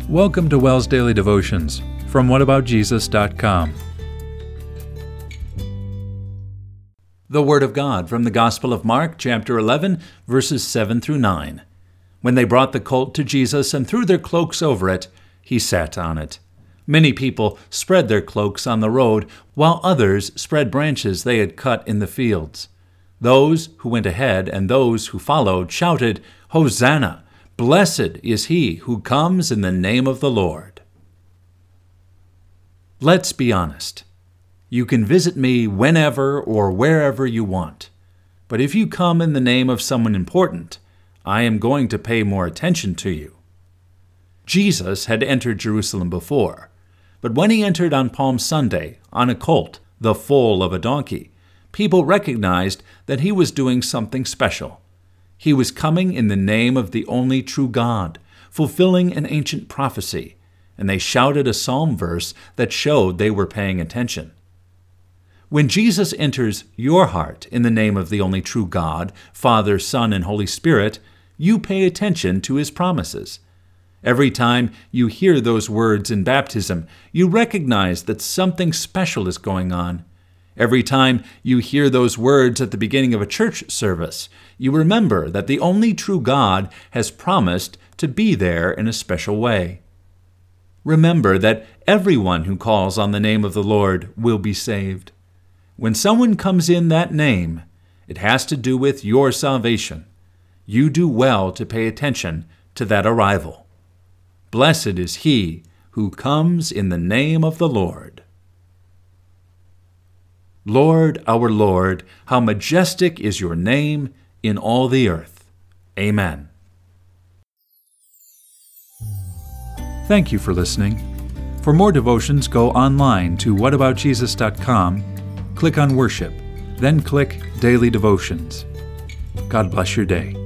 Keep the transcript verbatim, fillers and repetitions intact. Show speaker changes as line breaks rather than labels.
Welcome to WELS Daily Devotions from what about jesus dot com. The Word of God from the Gospel of Mark, chapter eleven, verses seven through nine. When they brought the colt to Jesus and threw their cloaks over it, he sat on it. Many people spread their cloaks on the road, while others spread branches they had cut in the fields. Those who went ahead and those who followed shouted, "Hosanna! Blessed is he who comes in the name of the Lord." Let's be honest. You can visit me whenever or wherever you want. But if you come in the name of someone important, I am going to pay more attention to you. Jesus had entered Jerusalem before, but when he entered on Palm Sunday on a colt, the foal of a donkey, people recognized that he was doing something special. He was coming in the name of the only true God, fulfilling an ancient prophecy, and they shouted a psalm verse that showed they were paying attention. When Jesus enters your heart in the name of the only true God, Father, Son, and Holy Spirit, you pay attention to his promises. Every time you hear those words in baptism, you recognize that something special is going on. Every time you hear those words at the beginning of a church service, you remember that the only true God has promised to be there in a special way. Remember that everyone who calls on the name of the Lord will be saved. When someone comes in that name, it has to do with your salvation. You do well to pay attention to that arrival. Blessed is he who comes in the name of the Lord. Lord, our Lord, how majestic is your name in all the earth. Amen. Thank you for listening. For more devotions, go online to what about jesus dot com, click on Worship, then click Daily Devotions. God bless your day.